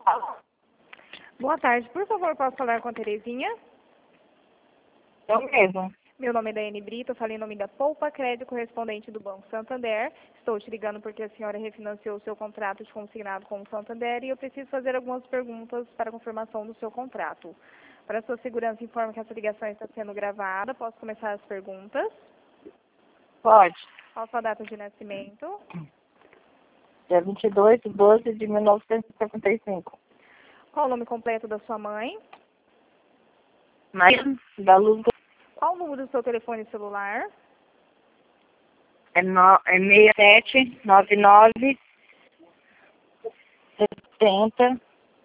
Boa tarde, por favor, posso falar com a Terezinha? Eu mesmo. Meu nome é Daiane Brito, eu falei em nome da Poupa Crédito, correspondente do Banco Santander. Estou te ligando porque a senhora refinanciou o seu contrato de consignado com o Santander e eu preciso fazer algumas perguntas para confirmação do seu contrato. Para sua segurança, informo que essa ligação está sendo gravada. Posso começar as perguntas? Pode. Qual a sua data de nascimento? Dia 22/12/1975. Qual o nome completo da sua mãe? Maria da Luz. Qual o número do seu telefone celular? É 6799 70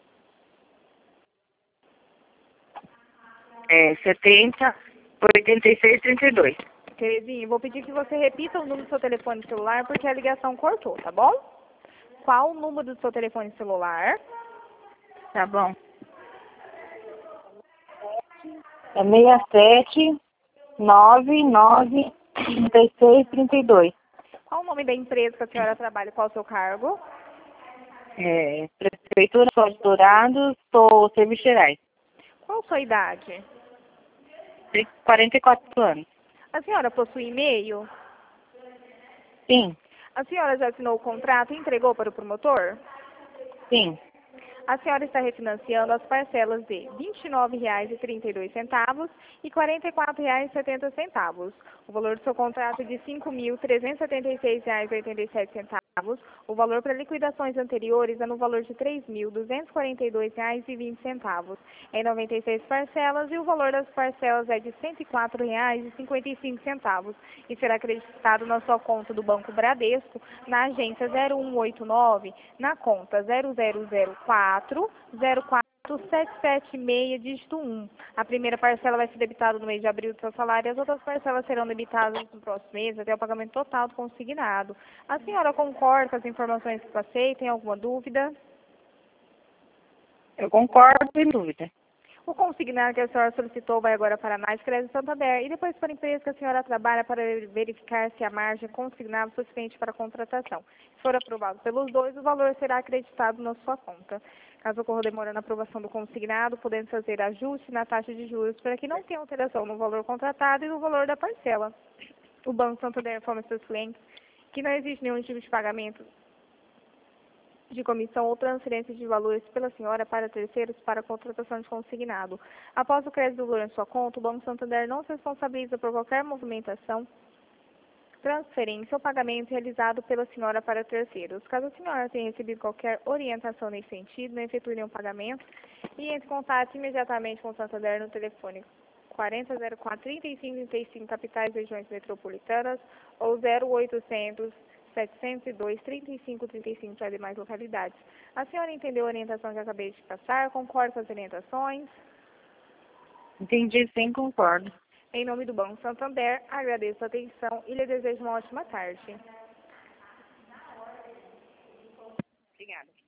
86 32. Terezinha, vou pedir que você repita o número do seu telefone celular porque a ligação cortou, tá bom? Qual o número do seu telefone celular? Tá bom. É 6799 36 32. Qual o nome da empresa que a senhora trabalha? Qual o seu cargo? Prefeitura Sol de Dourados, sou serviços gerais. Qual a sua idade? Tenho 44 anos. A senhora possui e-mail? Sim, A senhora já assinou o contrato e entregou para o promotor? sim. A senhora está refinanciando as parcelas de R$ 29,32 e R$ 44,70. O valor do seu contrato é de R$ 5.376,87. O valor para liquidações anteriores é no valor de R$ 3.242,20. Em 96 parcelas e o valor das parcelas é de R$ 104,55 e será acreditado na sua conta do Banco Bradesco, na agência 0189, na conta 0004 04776, dígito 1. A primeira parcela vai ser debitada no mês de abril do seu salário e as outras parcelas serão debitadas no próximo mês até o pagamento total do consignado. A senhora concorda com as informações que passei? Tem alguma dúvida? Eu concordo, sem dúvida. O consignado que a senhora solicitou vai agora para a Nice Crédito Santander e depois para a empresa que a senhora trabalha para verificar se a margem consignada é suficiente para a contratação. Se for aprovado pelos dois, o valor será acreditado na sua conta. Caso ocorra demora na aprovação do consignado, podendo fazer ajuste na taxa de juros para que não tenha alteração no valor contratado e no valor da parcela. O Banco Santander informa seus clientes que não existe nenhum tipo de pagamento de comissão ou transferência de valores pela senhora para terceiros para a contratação de consignado. Após o crédito do valor em sua conta, o Banco Santander não se responsabiliza por qualquer movimentação, transferência ou pagamento realizado pela senhora para terceiros. Caso a senhora tenha recebido qualquer orientação nesse sentido, não efetue nenhum pagamento e entre em contato imediatamente com o Santander no telefone 4004-3535, capitais e regiões metropolitanas, ou 0800 702 3535 para demais localidades. A senhora entendeu a orientação que acabei de passar? Concorda com as orientações? Entendi, sim, concordo. Em nome do Banco Santander, agradeço a atenção e lhe desejo uma ótima tarde. Obrigada.